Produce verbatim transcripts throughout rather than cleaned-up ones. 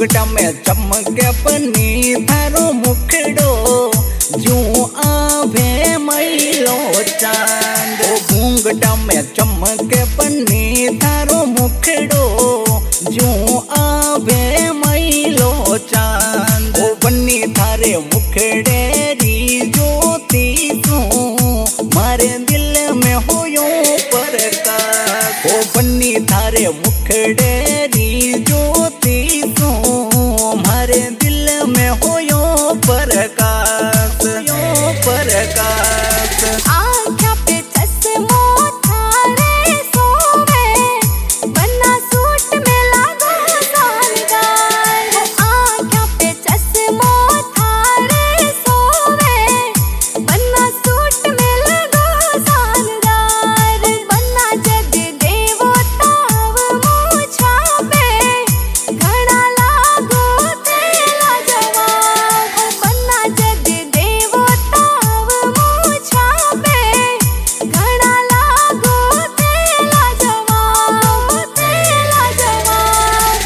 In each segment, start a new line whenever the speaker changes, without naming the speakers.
घूंघटा में चमके पन्नी थारो मुखड़ो जू आभे मैलो चांद। ओ घूंघटा में चमके पन्नी थारो मुखड़ो जू आभे मैलो चांद। ओ बन्नी थारे मुखड़े री ज्योति तू मारे दिल में होयो प्रकाश। ओ बन्नी थारे मुखड़े री ज्योति तू मारे दिल में होयो प्रकाश, यो प्रकाश।
आँखों पे चश्मो थारे सोवे, बन्ना सूट में लागो शानदार। आँखों पे चश्मो थारे सोवे, बन्ना सूट में लागो शानदार। बन्ना जग देवो ताव मूछा पे, घड़ा लागो तेला जवाब। बन्ना जग देवो ताव मूछा पे, घड़ा लागो तेला जवाब, तेला जवाब।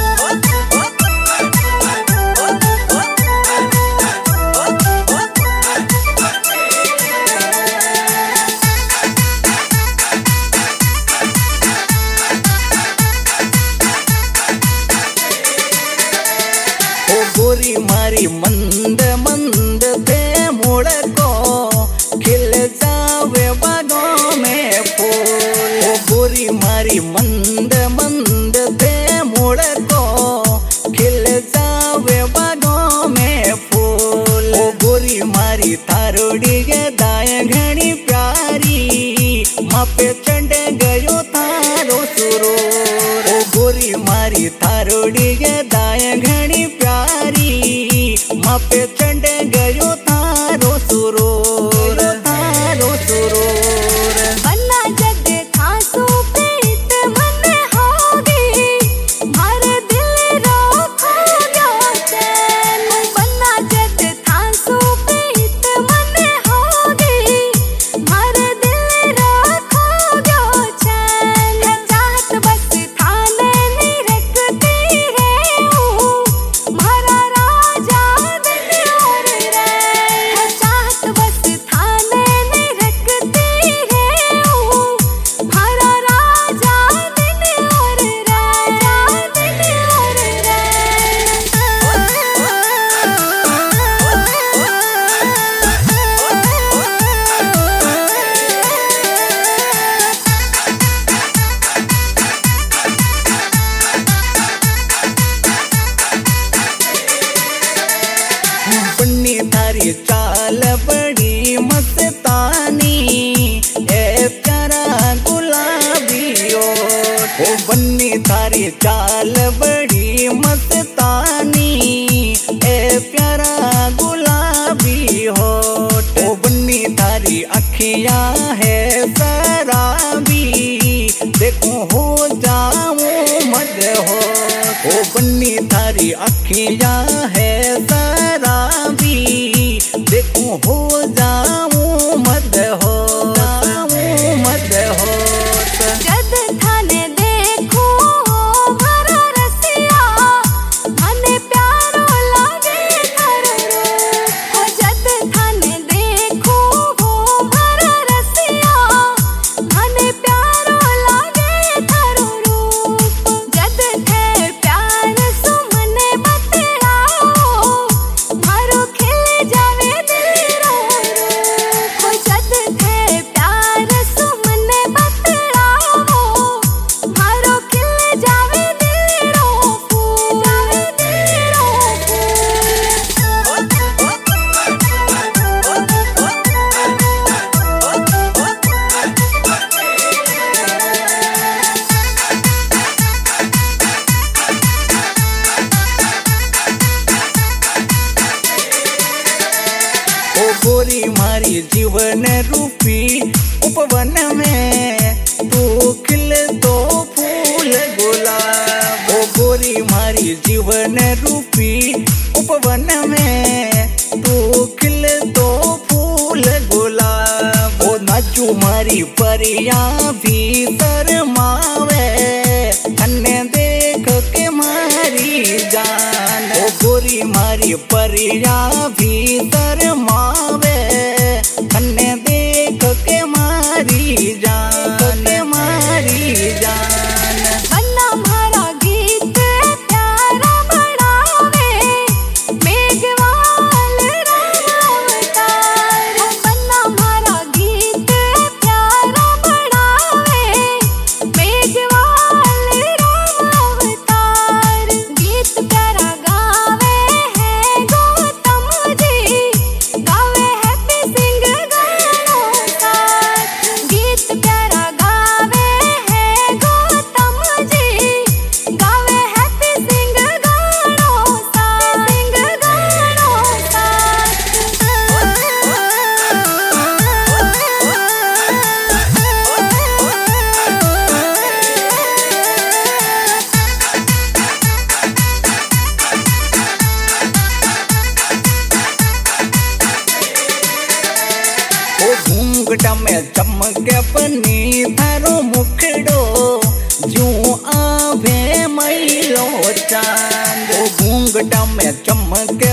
ओ गोरी मारी मंद मंद थे मोड़ को खिल जावे बागों में फूल। ओ गोरी मारी मंद मंद थे मोड़ को खिल जावे बागों में फूल। ओ गोरी मारी थारोड़ी के दाएं घनी प्यारी, मापे चढ़ गयो थारो सुरूर। ओ गोरी मारी थारोड़ी के दाएं घनी प्यारी, मापे चढ़ गयो थारो सुरूर, थारो सुरूर।
बन्ना जग खासू प्रीत मन होगी, मारे दिल रो खो गयो चैन। बन्ना जग खासू प्रीत मन होगी, मारे दिल रो खो गयो चैन। चाहत बस थाने नी रखती है हूँ, मारा राजा दिन और रैन। चाहत बस थाने नी रखती है हूँ, मारा राजा दिन और रैन, दिन और
बन्नी थारी चाल बड़ी मस्तानी, ए प्यारा गुलाबी ओठ। ओ बन्नी थारी चाल बड़ी मस्तानी, ए प्यारा गुलाबी होठ। ओ बन्नी थारी अखियां है शराबी, देखो हो जाऊं मदहोश। ओ बन्नी थारी अखियां है शराबी, देखो हो जाऊं मदहोश, जाऊं मदहोश।
जद थाने देखो भरा रसिया, थाने प्यारो लागे थारो रूप। जद थाने देखो भरा रसिया, थाने प्यारो लागे थारो रूप। जद थे प्यार सुमन बतलाओ, मारो खिल जावे दिल रो रूप। जद थे प्यार सुमन बतलाओ, मारो खिल जावे दिल रो फूल, जावे दिल रो
ओ गोरी मारी जीवन रूपी उपवन में तू खिल दो फूल गुलाब। ओ गोरी मारी जीवन रूपी उपवन में तू खिल दो फूल गुलाब। ओ नाचू मारी परिया भी शर्मावे, अन्य देख के मारी जान। परिया भी शर्मावे तन्ने देख के मारी जान के मारी जान।
बन्ना मारा गीत प्यारा बढ़ावे मेघवाल राम अवतार। बन्ना मारा गीत प्यारा बढ़ावे मेघवाल राम अवतार। गीत प्यारा गावे है गौतम जी, गावे हैप्पी सिंह गानों साथ। गीत प्यारा गावे है गौतम जी, गावे हैप्पी सिंह गानों साथ, सिंह गानों साथ।
ओ घूंघट में चमके पनी थारो मुखड़ो जू आवे मैलो चांद। ओ घूंघट में चमके